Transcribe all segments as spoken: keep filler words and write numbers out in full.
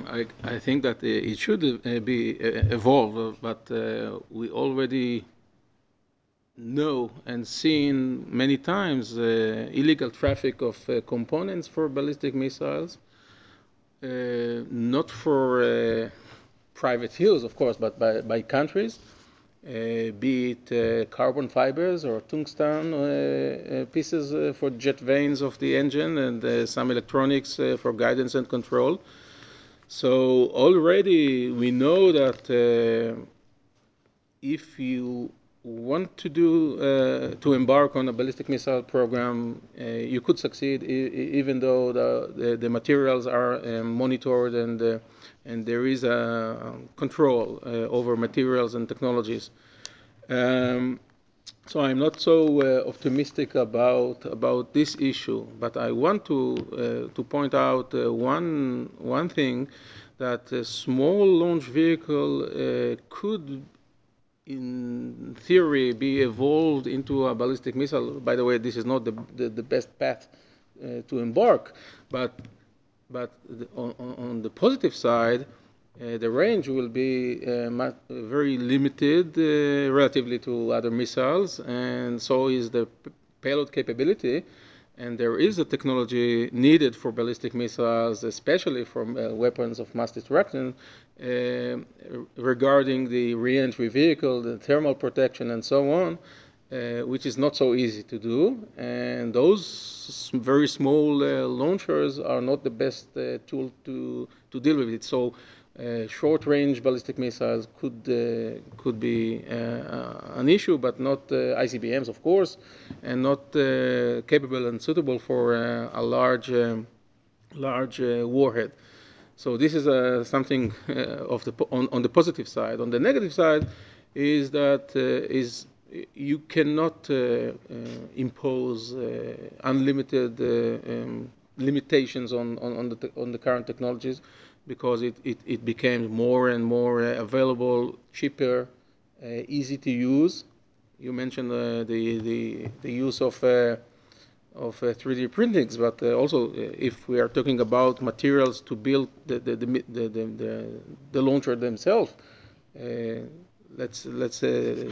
I, I think that uh, it should uh, be uh, evolved, but uh, we already know and seen many times uh, illegal traffic of uh, components for ballistic missiles, uh, not for uh, private use, of course, but by, by countries, uh, be it uh, carbon fibers or tungsten uh, uh, pieces uh, for jet vanes of the engine and uh, some electronics uh, for guidance and control. So already we know that uh, if you want to do uh, to embark on a ballistic missile program, uh, you could succeed even though the, the, the materials are uh, monitored and uh, and there is a control uh, over materials and technologies. Um, so I'm not so uh, optimistic about about this issue, but I want to uh, to point out uh, one one thing that a small launch vehicle uh, could in theory be evolved into a ballistic missile. By the way, this is not the the, the best path uh, to embark, but but the, on, on the positive side, uh, the range will be uh, very limited uh, relatively to other missiles, and so is the payload capability. And there is a technology needed for ballistic missiles, especially for uh, weapons of mass destruction, uh, regarding the re-entry vehicle, the thermal protection, and so on, uh, which is not so easy to do. And those very small uh, launchers are not the best uh, tool to, to deal with it. So uh, short-range ballistic missiles could uh, could be uh, an issue, but not uh, I C B Ms, of course, and not uh, capable and suitable for uh, a large um, large uh, warhead. So this is uh, something uh, of the on, on the positive side. On the negative side, is that uh, is you cannot uh, uh, impose uh, unlimited uh, um, limitations on, on, on, the on the current technologies because it, it, it became more and more uh, available, cheaper, uh, easy to use. You mentioned uh, the, the, the use of uh, of uh, three D printings, but uh, also uh, if we are talking about materials to build the the the, the, the, the launcher themselves, uh, let's let's uh,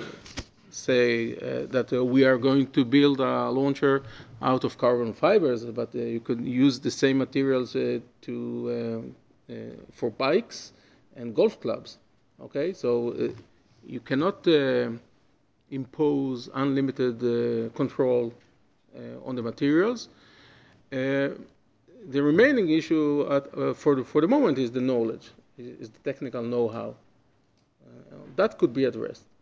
say uh, that uh, we are going to build a launcher out of carbon fibers, but uh, you could use the same materials uh, to uh, uh, for bikes and golf clubs. Okay, so uh, you cannot uh, impose unlimited uh, control uh, on the materials. Uh, the remaining issue at, uh, for, the, for the moment is the knowledge, is the technical know-how. Uh, that could be addressed.